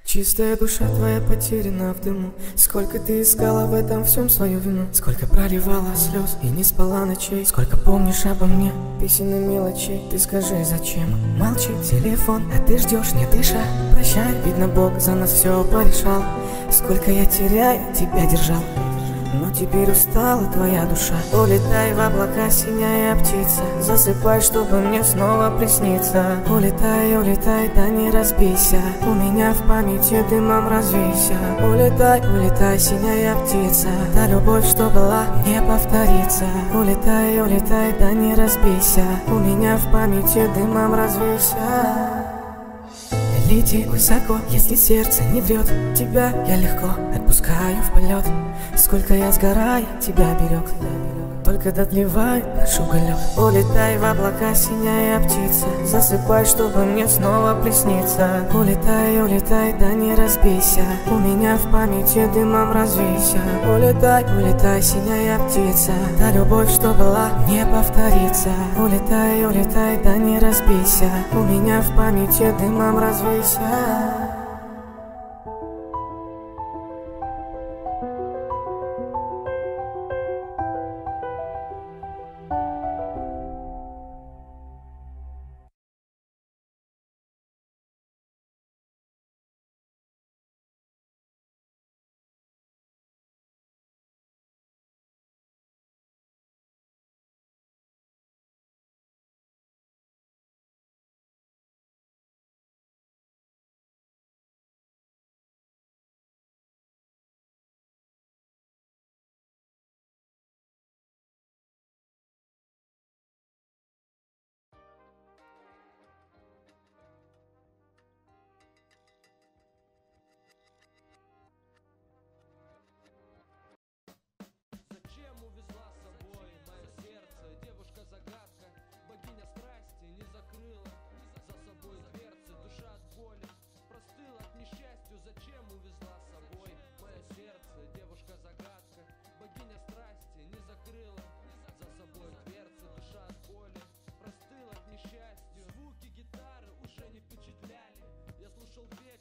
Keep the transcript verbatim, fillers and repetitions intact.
Чистая душа твоя потеряна в дыму. Сколько ты искала в этом всем свою вину. Сколько проливала слез и не спала ночей. Сколько помнишь обо мне песен и мелочей. Ты скажи, зачем молчит телефон, а ты ждешь, не дыша. Прощай, видно, Бог за нас все порешал. Сколько я теряя тебя держал, но теперь устала твоя душа. Улетай в облака, синяя птица. Засыпай, чтобы мне снова присниться. Улетай, улетай, да не разбейся. У меня в памяти дымом развейся. Улетай, улетай, синяя птица. Та любовь, что была, не повторится. Улетай, улетай, да не разбейся. У меня в памяти дымом развейся. Лети высоко, если сердце не врет. Тебя я легко отпускаю в полет. Сколько я сгорая тебя берег, только дотлевает наш уголек. Улетай в облака, синяя птица. Засыпай, чтобы мне снова присниться. Улетай, улетай, да не разбейся. У меня в памяти дымом развейся. Улетай, улетай, синяя птица. Та любовь, что была, не повторится. Улетай, улетай, да не разбейся. У меня в памяти дымом развейся. Звуки гитары уже не впечатляли. Я слушал песню